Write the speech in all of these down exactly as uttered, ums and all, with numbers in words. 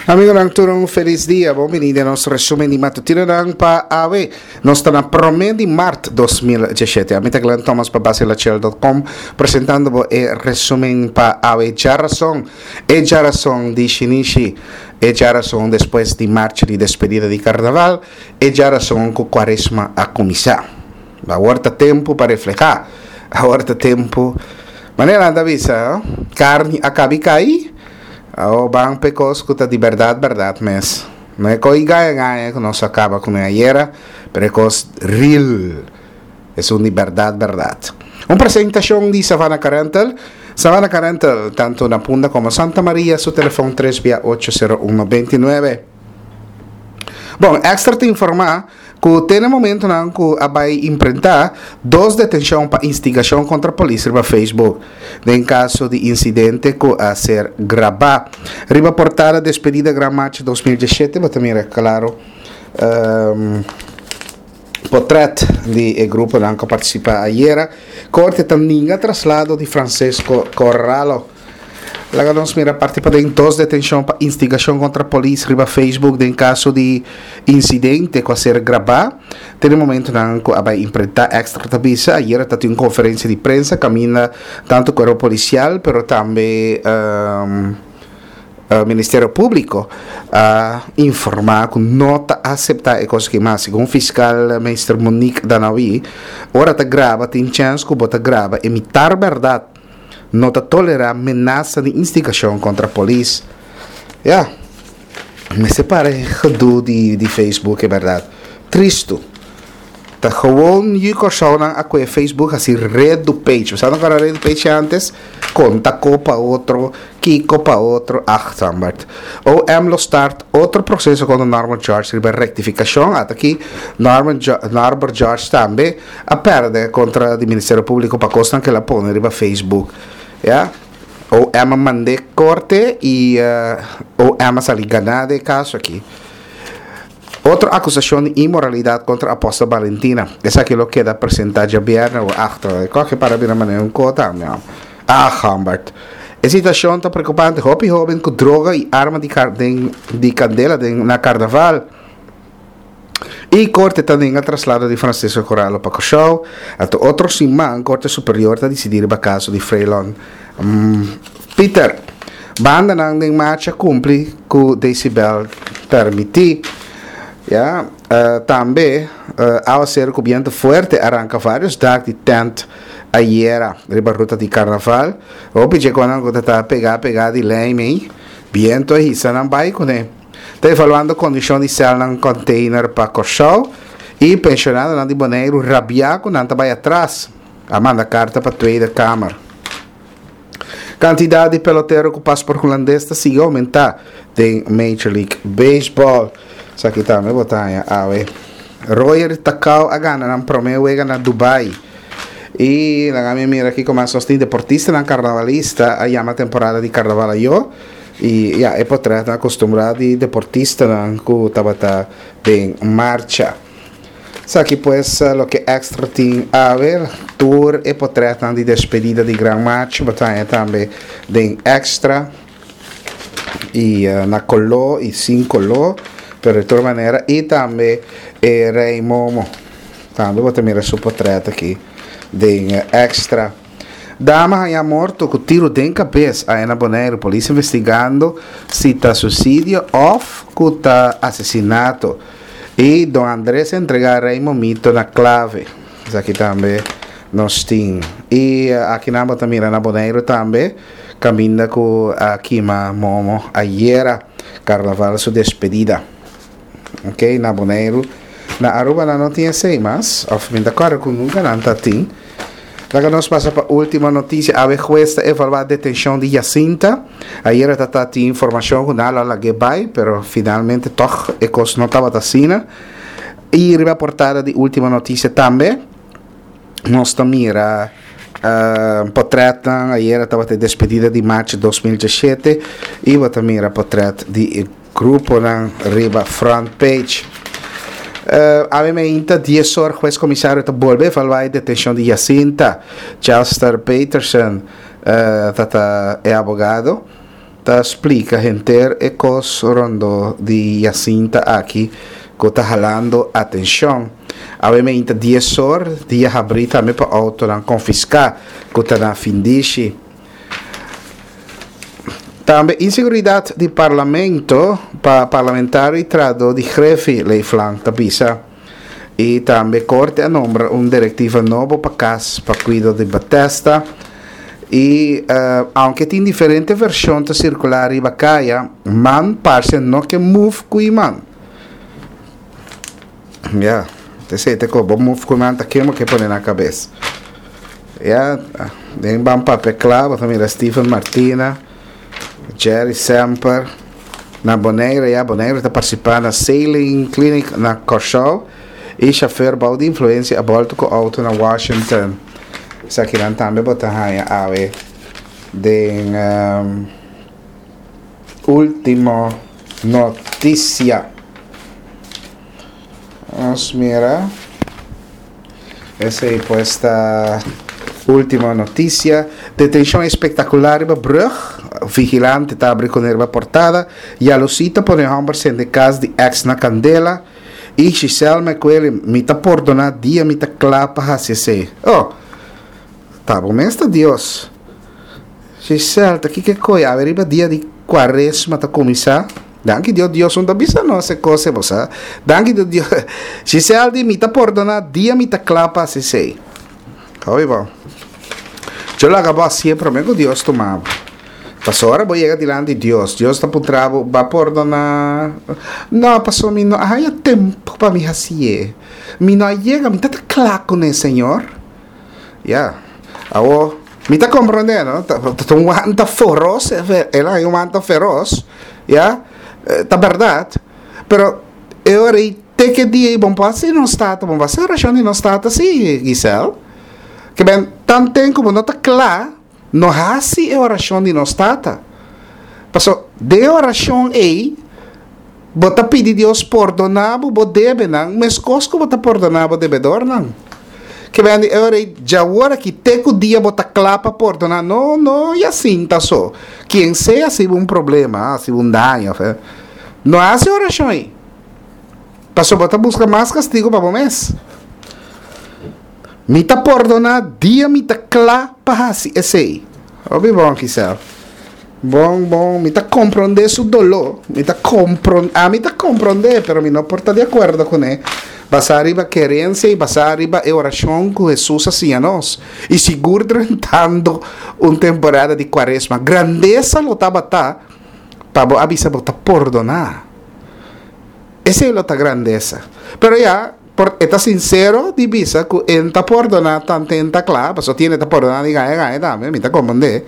Amigo lang turong feliz dia, bem-vindo ao nosso resumo de matutino ng pa A W. Nós estamos na primeiro de março de dois mil e dezessete. A mim Glenn Thomas para basilachel ponto com apresentando o resumo para A W. Já razão, é já razão de Shinichi, é já razão depois de marcha de despedida de carnaval, é já razão que o quaresma a começar. Agora está tempo para refletir, agora está tempo. Maneira da visa, carne acaba de cair. O bang pecos que de verdade, verdade, mas não é coi ganha ganha que nós acaba com a era, precos real, é uma verdade, verdade. Uma apresentação de Savannah Carental, Savannah Carental, tanto na Punta como Santa Maria, seu telefone três oito zero um nove nove. Bom, extra te informar que tem no momento não que vai imprentar duas detenções para instigação contra a polícia no Facebook. Em caso de incidente que a ser gravado. Riba portada despedida Gramacho dois mil e dezessete, mas também é claro um, portrait do grupo que participa ayer. Corte também traslado de Francisco Corralo. Lá nós mira participa em duas detenções para instigação contra a polícia riba Facebook em caso de incidente que a ser gravado. Tem um momento que vai imprentar extra tabisa. Ayer está em conferência de prensa, caminha tanto o corpo policial, pero também um, o Ministério Público a uh, informar que não está a aceitar a coisa que mais. Segundo o fiscal Ministro Monique Danaui, ora está grava, tem chance que bota grava, imitar verdade. Não tolerar ameaça de instigação contra a polícia. Yeah. Mas se parece de, de Facebook, é verdade. Triste. Tá gewoon je corso na a que Facebook assim rede do page. Você não quer rede do page antes? Conta copa outro, kiko para outro, achtamert. Ou emlo start outro processo com o Norman George riba rectificação. Até aqui Norman Norbert George também a perde contra o Ministério Público para costa que ela põe riba Facebook. Yeah. Ou ela mande corte e uh, ou ela sali ganada caso aqui. Outra acusação de imoralidade contra a apóstola Valentina. Essa aqui lo queda presentagem aberta ou acta. Qualquer para vir a maneira um cota, não. Ah, Humbert. A situação está preocupante. Hopi jovem com droga e arma de, de, de candela de, na carnaval. E corte também a traslado de Francisco Corralo para o show. Até outro simão, corte superior está decidir para o caso de Freilon. Um, Peter, banda não tem marcha cumpre com decibel permitir. Yeah. Uh, também, uh, ao ser com viento forte, arranca vários dados de tent ayer, riba ruta de carnaval. O pedi quando está a pegar, pegar de leme, viento aí, se não vai com ele. Está evaluando condição de cel num container para corchão e pensionado na de boneiro rabiar com não vai atrás. A manda carta para a da câmara. Quantidade de pelotero com passaporte holandês está se aumentar em Major League Baseball. Isso aqui também botar a ver. Royer Takao a gana na promeu e na Dubai. E na minha mira aqui como a sostin deportista na carnavalista a chama temporada de carnaval eu. E já é portrait acostumado de deportista que estava tá bem marcha. Isso aqui pues lo que extra tem a ver tour e portrait de despedida de Grand Match, botar também de extra e uh, na colô e sem colô. Pero de toda maneira, e também é Rei Momo. Também vou ter seu portrait aqui. De extra. Dama é morto com tiro de cabeça. Aí na Bonaire, polícia investigando se está suicídio ou se está assassinato. E Dom André se entregar Rei Momito na clave. Isso aqui também nós temos. E aqui na também na Bonaire também. Caminha com a Kima Momo. Ayer, carnaval, sua despedida. Ok, na Bonaire. Na Aruba não tinha sei, mas obviamente agora com nunca não está tem. Agora nós passamos para a última notícia. A juez evaluou a detenção de Jacinta. Ayer está tinha informação que não ela que vai, mas finalmente toch a coisa não estava assim. E a portada de última notícia também. Nós também era uh, portrait. Ayer estava a despedida de março de dois mil e dezessete. E também era portrait de grupo na riba front page. Uh, Obviamente, dez horas, o juiz comissário volve a falar a detenção de Jacinta. Chester Peterson uh, é advogado. ta explica gente e cos rondo di Jacinta aqui que está jalando atenção. Obviamente diez horas dia abrir também para auto não confiscar que está na findiche. Também inseguridade do parlamento para parlamentar e trado de grefe lei flank tapisa. E também corte a nombra um diretiva novo para casa para cuidar de Batesta. E uh, aunque tem diferentes versões de circular e bacaia, man parece não que move com man. Yeah, te sei te como move com man tá queima que põe na cabeça. Yeah, tem bom papel claro também da Stephen Martina, Jerry Semper, na Boneira, yeah, Boneira está participando na Sailing Clinic na Corshow e chofer bau de influência a volta com auto na Washington. Sa kiran também botar haya awe de um, última notícia. Vamos mirar. Essa aí puesta última notícia. Detenção espetacular em Brugge. Vigilante está abrindo com erva portada. E a Lucita por exemplo sendo de caso de ex na Candela. E Giselle McQuillan me está perdonando dia me está clapa assim se. Oh. Tá bom, mestre Deus. Giselle, tá aqui que coisa, a veriba dia de quaresma tá começar. Danke Deus, Deus não tá bisa não se coisa você. Danke Deus. Giselle de me tá perdona dia me tá clapa se sei. Oi bom. Eu lá acabo sempre me com Deus tomava. Passou hora vou chegar diante de Deus. Deus tá por trabo, vai perdonar. Não, passou me não, há tempo para me assim. Me não chega, me tá claro né, Senhor. Yeah. Awo, me está compreendendo? Está um anta feroz, ela é um anta feroz, já? Tá verdade. Pero eu aí tem que dizer, bom, pode não está, bom, vai ser razão de não está assim, Giselle. Que bem, tanto tempo como não está claro, não há se oração de não está. Passou, de oração aí, bota pedir Deus perdonar, bota deve não, mas cosco bota perdonar, bota devedor não. Que vem agora já agora que tem o dia botar clapa por donar não não e assim tá só quem seja se um problema se um dano não há se oração aí passou botar buscar mais castigo para o mês me tá por donar dia me tá clapa assim esse aí óbvio bom que sabe bom bom me tá compreender su dolor me tá compreender a me tá compreender pero me não porta de acordo com ele. Passar arriba querência e passar arriba a oração que Jesus assim a nós. E seguro tentando uma temporada de quaresma. Grandeza lo estava tá para avisar para perdonar. Essa é a grandeza. Pero já, por estar sincero, de visa que enta perdonar tanto enta claro, só tiene que perdonar e ganha, ganha, dá, me está compreender.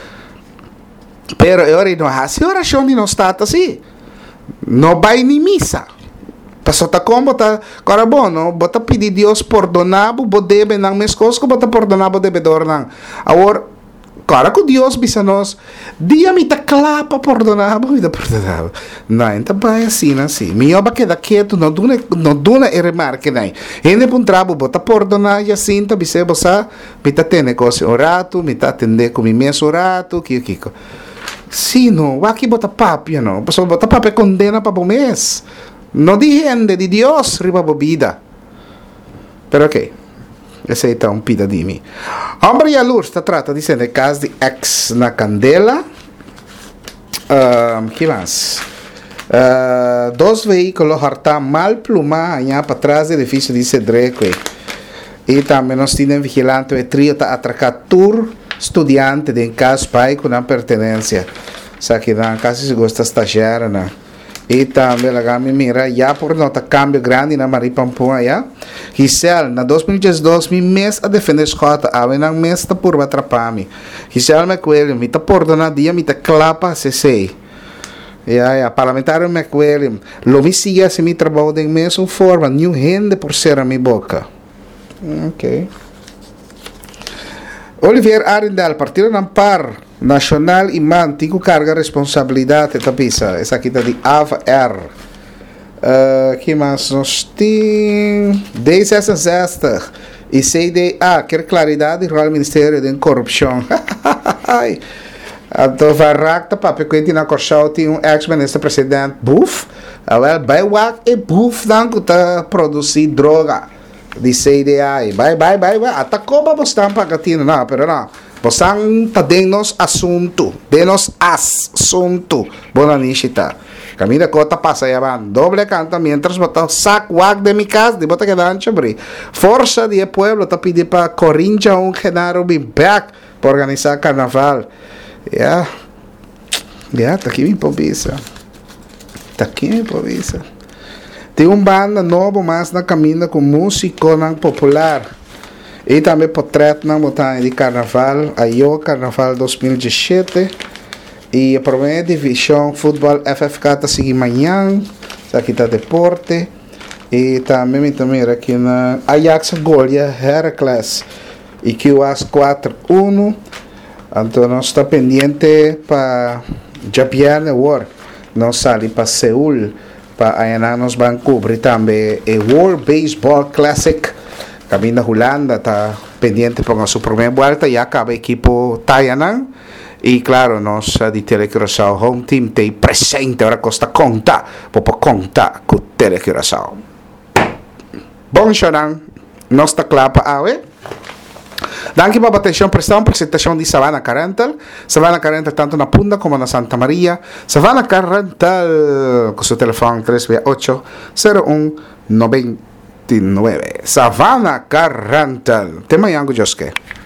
Pero agora não há se oração e não está assim. Não vai nem missa. Pasó ta como ta cara bom, no? Bota pedir Deus perdonar, bo debe nang mes coisas que bota perdonar bo devedor nang. Agora, cara que Deus bisa nós, dia me ta clapa perdonar, bo vida perdonar. Não, então vai assim, assim. Me oba queda quieto, não duna, não duna e remarque nem. Ende pun trabo bota perdonar e assim, ta bisa bosa, me ta tene coisa orato, me ta atender com mi mes orato, que que. Sim, não, aqui bota papia, não. Pasó bota papia condena para o mês. No depende de Deus riba bebida. Pero ok. Esse é um pida de mim. Hombre e a luz está trata dizendo de caso de ex na Candela. Um, que mais? Uh, dois veículos hartam mal pluma para trás do edifício de Cedreco. E também nós temos vigilante o trio está atracar tur estudante de casa pai com a pertenência. Sabe que na casa se gosta estagiária, né? E também lá me mira já por nota cambio grande na Maripampua já. Giselle na dois mil e dois mi mês a defender escota a na mês tá por atrapar-me. Giselle McQuillan me tá perdonar dia me tá clapa se sei. Ja, ja, parlamentário McQuillan lo me siga se me trabalho de mesma forma, new rende por ser a minha boca. Ok. Olivier Arendal, Partido Nampar Nacional e Mantico carga responsabilidade da pisa. Essa aqui está de A V R. Uh, que mais nós temos? Desde essa sexta. E C D A, quer claridade e o Ministério de Corrupção. Ato varakta papi kwenti na korsauti um ex-minister president Buff. Awel baywak e Buff dan kuta produzi droga di C D A. Bye bye bye bye. Atako ba bostan pagatina na pero na. Bosang ta denos asunto. Denos asunto. Bona nishita. Camina cota pasa yaban. Doble canta mientras bota sac wag de mi casa. Di bota que dan chabri. Força de pueblo ta pidi pa Corincha un Genaro be back para organizar carnaval. Yeah. Yeah, tá aqui me improvisa. Tá aqui me improvisa. Tem um banda novo, mas na caminha com músico não popular. E também portrait não botar de carnaval. Aí o carnaval dois mil e dezessete. E a primeira divisão futebol F F K tá seguindo amanhã. Aqui tá deporte. E também também aqui na Ajax Golia Heracles. E que o As quatro a um. Então nós está pendiente para Japan World. Nós saímos para Seul. Para aí nós vamos cobrir também o World Baseball Classic. Caminho da Holanda está pendiente para a sua primeira volta. Já acaba o equipo Tayanan. E claro, nós de Telecuraçao Home Team tem presente. Agora custa contar. Para contar com o Telecuraçao. Bom, Xanang. Nós está claro para a Danke para a atenção, prestão apresentação de Savannah Carental. Savannah Carental tanto na Punta como na Santa Maria. Savannah Carental com seu telefone três seis oito zero um nove nove. Savannah Carental. Tema yango Joske.